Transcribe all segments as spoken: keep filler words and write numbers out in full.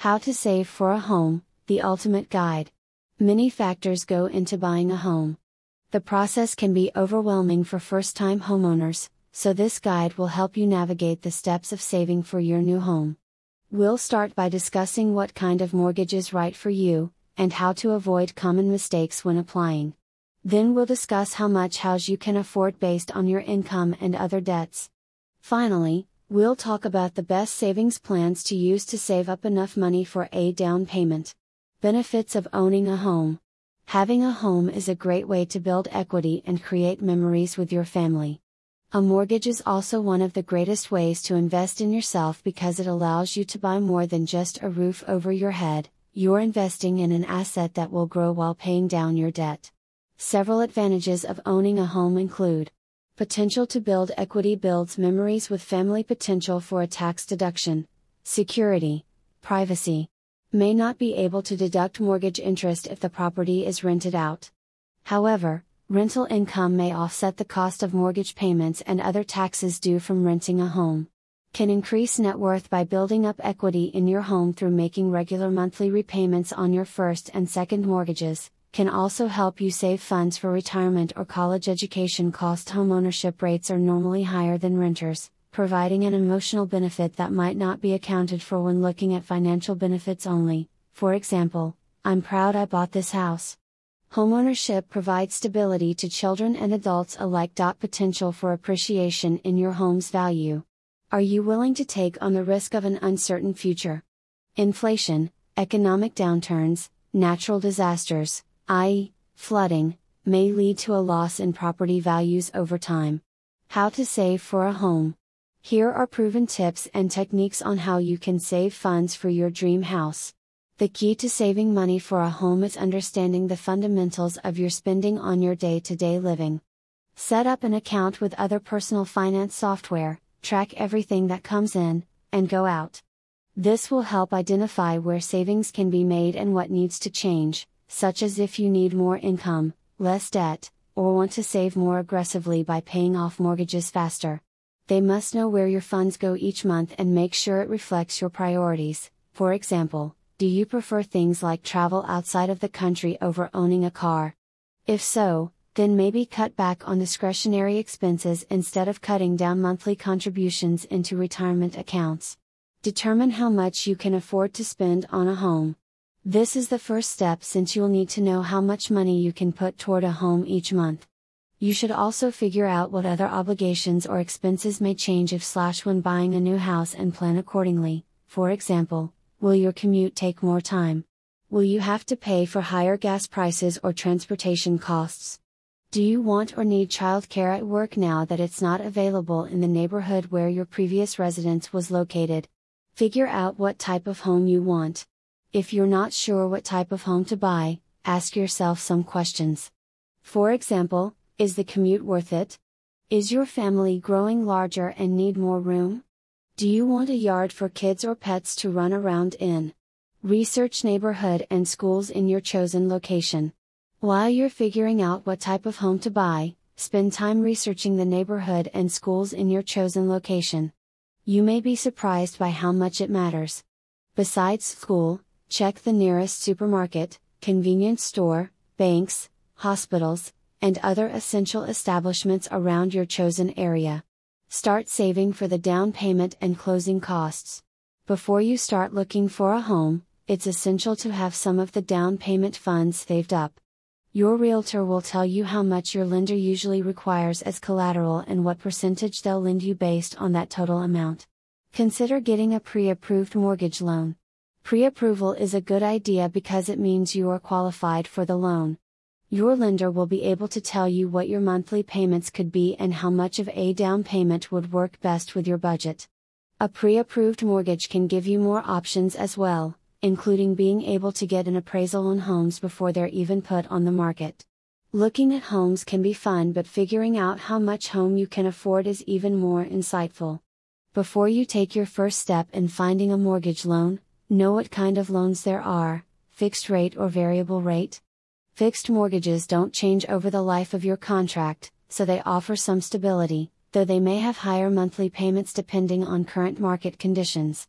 How to save for a home, the ultimate guide. Many factors go into buying a home. The process can be overwhelming for first-time homeowners, so this guide will help you navigate the steps of saving for your new home. We'll start by discussing what kind of mortgage is right for you, and how to avoid common mistakes when applying. Then we'll discuss how much house you can afford based on your income and other debts. Finally, we'll talk about the best savings plans to use to save up enough money for a down payment. Benefits of owning a home. Having a home is a great way to build equity and create memories with your family. A mortgage is also one of the greatest ways to invest in yourself because it allows you to buy more than just a roof over your head. You're investing in an asset that will grow while paying down your debt. Several advantages of owning a home include: potential to build equity builds memories with family, potential for a tax deduction, security, privacy. May not be able to deduct mortgage interest if the property is rented out. However, rental income may offset the cost of mortgage payments and other taxes due from renting a home. Can increase net worth by building up equity in your home through making regular monthly repayments on your first and second mortgages. Can also help you save funds for retirement or college education costs. Homeownership rates are normally higher than renters, providing an emotional benefit that might not be accounted for when looking at financial benefits only. For example, I'm proud I bought this house. Homeownership provides stability to children and adults alike. Potential for appreciation in your home's value. Are you willing to take on the risk of an uncertain future? Inflation, economic downturns, natural disasters, that is, flooding, may lead to a loss in property values over time. How to save for a home. Here are proven tips and techniques on how you can save funds for your dream house. The key to saving money for a home is understanding the fundamentals of your spending on your day-to-day living. Set up an account with other personal finance software, track everything that comes in and go out. This will help identify where savings can be made and what needs to change, such as if you need more income, less debt, or want to save more aggressively by paying off mortgages faster. They must know where your funds go each month and make sure it reflects your priorities. For example, do you prefer things like travel outside of the country over owning a car? If so, then maybe cut back on discretionary expenses instead of cutting down monthly contributions into retirement accounts. Determine how much you can afford to spend on a home. This is the first step since you'll need to know how much money you can put toward a home each month. You should also figure out what other obligations or expenses may change if slash when buying a new house and plan accordingly. For example, will your commute take more time? Will you have to pay for higher gas prices or transportation costs? Do you want or need childcare at work now that it's not available in the neighborhood where your previous residence was located? Figure out what type of home you want. If you're not sure what type of home to buy, ask yourself some questions. For example, is the commute worth it? Is your family growing larger and need more room? Do you want a yard for kids or pets to run around in? Research neighborhood and schools in your chosen location. While you're figuring out what type of home to buy, spend time researching the neighborhood and schools in your chosen location. You may be surprised by how much it matters. Besides school, check the nearest supermarket, convenience store, banks, hospitals, and other essential establishments around your chosen area. Start saving for the down payment and closing costs. Before you start looking for a home, it's essential to have some of the down payment funds saved up. Your realtor will tell you how much your lender usually requires as collateral and what percentage they'll lend you based on that total amount. Consider getting a pre-approved mortgage loan. Pre-approval is a good idea because it means you are qualified for the loan. Your lender will be able to tell you what your monthly payments could be and how much of a down payment would work best with your budget. A pre-approved mortgage can give you more options as well, including being able to get an appraisal on homes before they're even put on the market. Looking at homes can be fun, but figuring out how much home you can afford is even more insightful. Before you take your first step in finding a mortgage loan, know what kind of loans there are: fixed rate or variable rate. Fixed mortgages don't change over the life of your contract, so they offer some stability, though they may have higher monthly payments depending on current market conditions.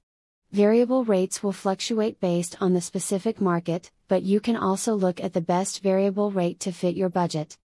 Variable rates will fluctuate based on the specific market, but you can also look at the best variable rate to fit your budget.